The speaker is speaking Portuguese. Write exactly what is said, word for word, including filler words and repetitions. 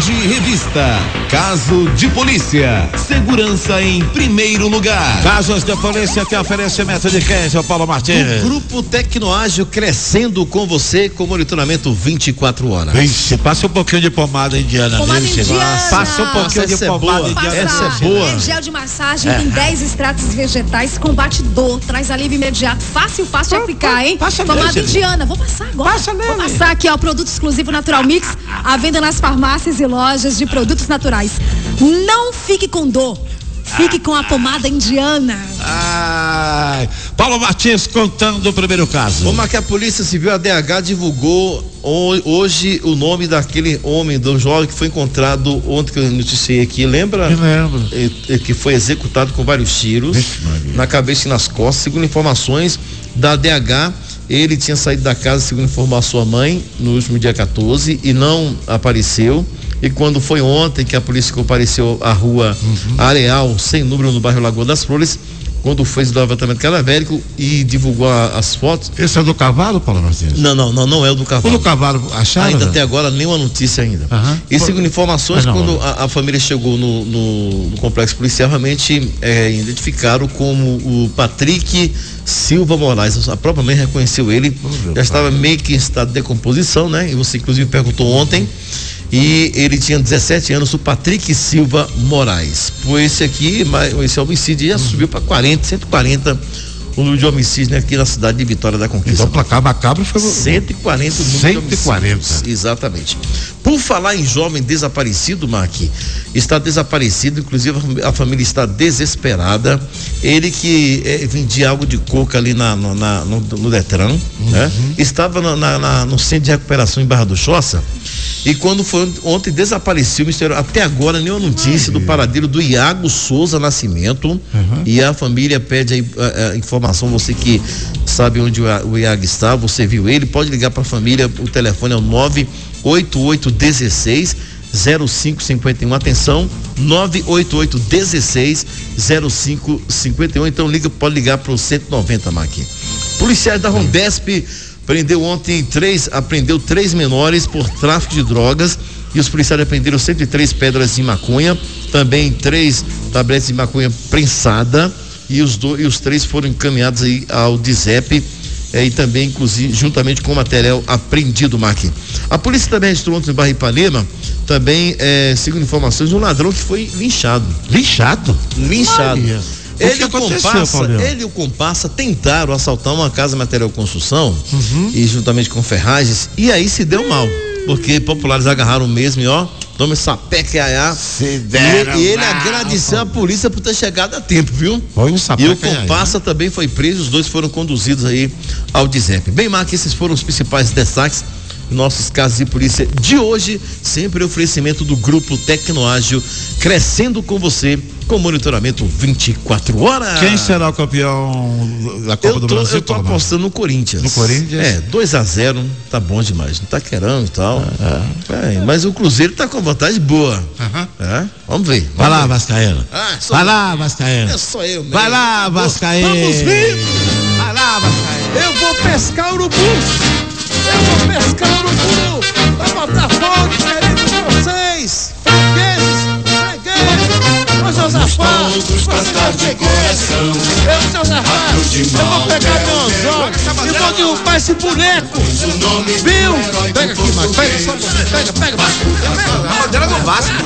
Rede Revista. Caso de polícia. Segurança em primeiro lugar. Casos de polícia tem oferecimento de quem, seu Paulo Martins? O Grupo Tecnoágil crescendo com você com monitoramento vinte e quatro horas. Vixe, passa um pouquinho de pomada indiana. Pomada nele, indiana. Passa um pouquinho Nossa, de essa é pomada boa. indiana. Essa é boa. É gel de massagem, tem dez extratos vegetais, combate dor, traz alívio imediato, fácil, fácil de aplicar, hein? Passa Pomada nele. indiana, vou passar agora. Passa nele. Vou passar aqui, ó, produto exclusivo Natural Mix, à venda nas farmácias e lojas de produtos naturais. Não fique com dor, fique com a pomada indiana. Ai, Paulo Martins contando o primeiro caso. Como que a Polícia Civil, a D H, divulgou hoje o nome daquele homem, do jovem que foi encontrado ontem, que eu noticiei aqui, lembra? Eu lembro. E, que foi executado com vários tiros. Vixe, na cabeça e nas costas. Segundo informações da D H, ele tinha saído da casa, segundo informou a sua mãe, no último dia quatorze, e não apareceu. E quando foi ontem que a polícia compareceu à rua uhum. Areal, sem número, no bairro Lagoa das Flores, quando fez o levantamento cadavérico e divulgou a, as fotos. Esse é o do cavalo, Paulo Martins? Não, não, não, não é o do cavalo. O do cavalo acharam? Ainda até agora, nenhuma notícia ainda. Uhum. E segundo informações, não, quando a, a família chegou no, no, no complexo policial, realmente é, identificaram como o Patrick Silva Moraes. A própria mãe reconheceu ele, oh, já estava pai. meio que em estado de decomposição, né? E você inclusive perguntou ontem. E ele tinha dezessete anos, o Patrick Silva Moraes. Por esse aqui, esse homicídio já subiu para quarenta, cento e quarenta o número de homicídios aqui na cidade de Vitória da Conquista. Então, placar macabro foi cento e quarenta o número cento e quarenta. De homicídios. Exatamente. Por falar em jovem desaparecido, Mark, está desaparecido, inclusive a família está desesperada. Ele que é, vendia algo de coca ali na, na, na no, no Detran, uhum. né? Estava na, na, na, no centro de recuperação em Barra do Choça. E quando foi ontem desapareceu o mistério, até agora nenhuma notícia Ai, do paradeiro do Iago Souza Nascimento, uhum. e a família pede a, a informação, você que sabe onde o, o Iago está, você viu ele, pode ligar para a família, o telefone é o nove oito oito um seis zero cinco cinco um, atenção, nove oito oito um seis zero cinco cinco um, então liga, pode ligar para o cento e noventa, Maqui. Policiais da Rondesp prendeu ontem três, apreendeu três menores por tráfico de drogas, e os policiais apreenderam cento e três pedras de maconha, também três tabletes de maconha prensada, e os dois, e os três foram encaminhados aí ao D Z E P, eh, e também, inclusive, juntamente com o material apreendido, Mark. A polícia também registrou ontem no bairro Ipanema, também, eh, segundo informações, um ladrão que foi linchado. Linchado? Linchado. Maria. Ele e o comparsa, ele e o comparsa tentaram assaltar uma casa de material de construção, uhum. e juntamente com ferragens, e aí se deu mal, porque populares agarraram mesmo e ó, toma essa peca se deram e, e ele mal, agradeceu a polícia por ter chegado a tempo, viu? Foi um e o comparsa também foi preso, os dois foram conduzidos aí ao D Z E P. Bem, Mark, esses foram os principais destaques nossos casos de polícia de hoje, sempre oferecimento do Grupo Tecnoágil, crescendo com você, com monitoramento vinte e quatro horas. Quem será o campeão da Copa eu do tô, Brasil? Eu tô apostando no Corinthians. No Corinthians? É, dois a zero, tá bom demais, não tá querendo e tal. É, é, mas o Cruzeiro tá com vantagem boa. Uhum. É, vamos ver. Vamos Vai lá, ver. Vascaíno. Ah, Vai eu. lá, Vascaíno. É só eu mesmo. Vai lá, Vascaíno. Vamos ver. Vai lá, Vascaíno. Eu vou pescar urubu. Eu vou pescar urubu. Vai botar fogo diferente de vocês. Fregueses, fregueses. Ô Josafá, vocês de coração. Eu, Josafá, eu vou pegar meu anzol e vou derrubar esse boneco. Viu? Pega aqui, Marcos. Pega só você. Pega, pega. A bandeira do Vasco.